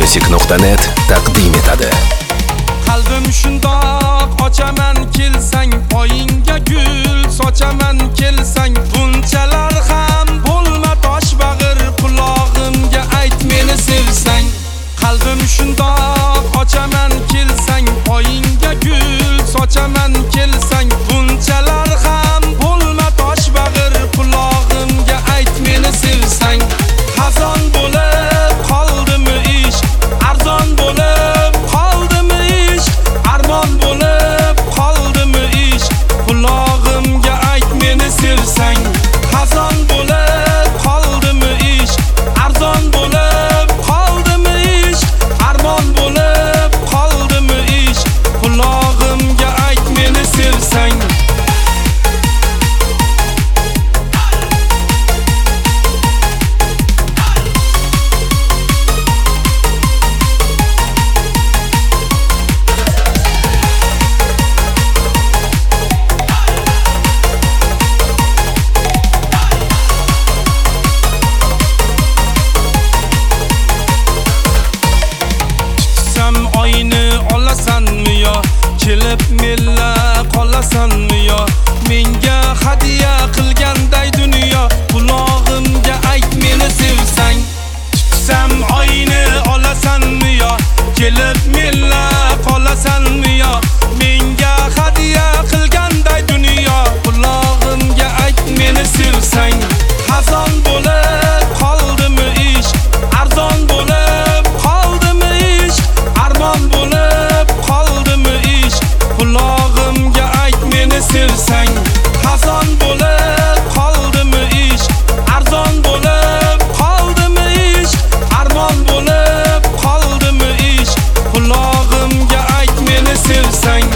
Farmusic.net taqdim etadi. Qalbim shundoq ochaman kelsang, oyingga gul sochaman kelsang, bunchalar ham bo'lma tosh bag'ir, qulog'imga ayt meni sevsang. Qalbim shundoq ochaman kelsang, oyingga gul sochaman kelsang, bunchalar ham bo'lma tosh bag'ir, qulog'imga ayt meni sevsang. Xazon bo'lib qoldimi ish, arzon bo'lib qoldimi ish, armon bo'lib qoldimi ish, qulog'imga ayt meni sevsang. Xazon bo'lib qoldimi ish, arzon bo'lib qoldimi ish, armon bo'lib qoldimi ish, qulog'imga ayt meni sevsang. Oyni olasanmi yo, kelib mella qolasanmi yo, menga hadiya qilganday dunyo, qulog'imga ayt meni sevsang. Tutsam oyni olasanmi yo, kelib mella qolasanmi yo, menga hadiya qilganday dunyo, qulog'imga ayt meni sevsang. Xazon bo'lib qoldimi ish, arzon bo'lib qoldimi ish, armon bo'lib qoldimi ish, qulog'imga ayt meni sevsang. Xazon bo'lib qoldimi ish, arzon bo'lib qoldimi ish, armon bo'lib qoldimi ish, qulog'imga ayt meni sevsang.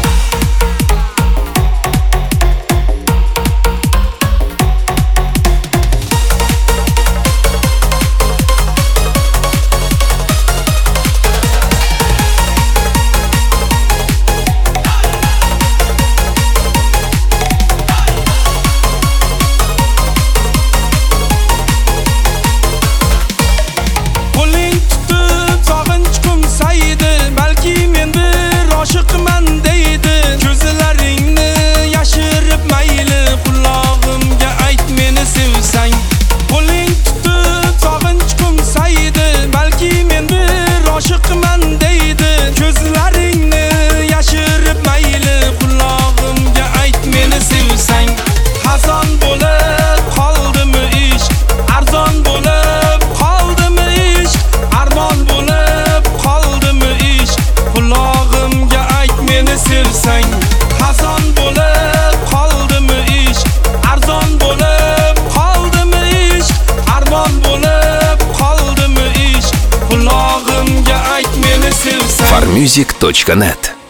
Xazon bo'lib qoldimi ish, arzon bo'lib qoldimi ish, armon bo'lib qoldimi ish, qulog'imga ayt meni sevsang. Farmusic.net